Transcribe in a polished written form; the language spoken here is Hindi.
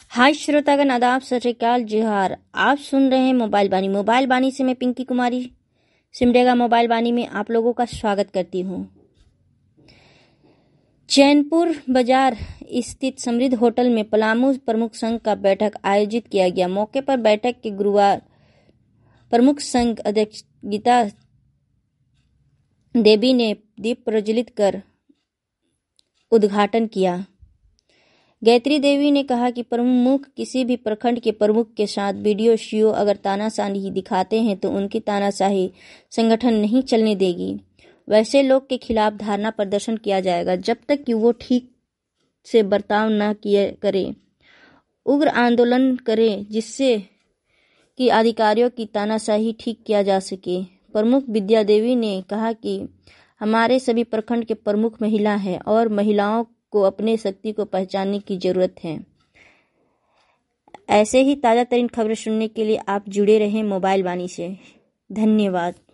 हाय श्रोतागण, आदाब, सत श्री अकाल, जोहार। आप सुन रहे हैं मोबाइल बानी से मैं पिंकी कुमारी सिमडेगा मोबाइल बानी में आप लोगों का स्वागत करती हूँ। चैनपुर बाजार स्थित समृद्ध होटल में पलामू प्रमुख संघ का बैठक आयोजित किया गया। मौके पर बैठक के गुरुवार प्रमुख संघ अध्यक्ष गीता देवी ने दीप प्रज्वलित कर उद्घाटन किया। गायत्री देवी ने कहा कि प्रमुख किसी भी प्रखंड के प्रमुख के साथ वीडियो सीओ अगर तानाशाही दिखाते हैं तो उनकी तानाशाही संगठन नहीं चलने देगी। वैसे लोग के खिलाफ धारणा प्रदर्शन किया जाएगा जब तक कि वो ठीक से बर्ताव न किए करे। उग्र आंदोलन करें जिससे कि अधिकारियों की तानाशाही ठीक किया जा सके। प्रमुख विद्या देवी ने कहा कि हमारे सभी प्रखंड के प्रमुख महिला हैं और महिलाओं को अपने शक्ति को पहचानने की जरूरत है। ऐसे ही ताज़ा तरीन खबरें सुनने के लिए आप जुड़े रहें मोबाइल बानी से। धन्यवाद।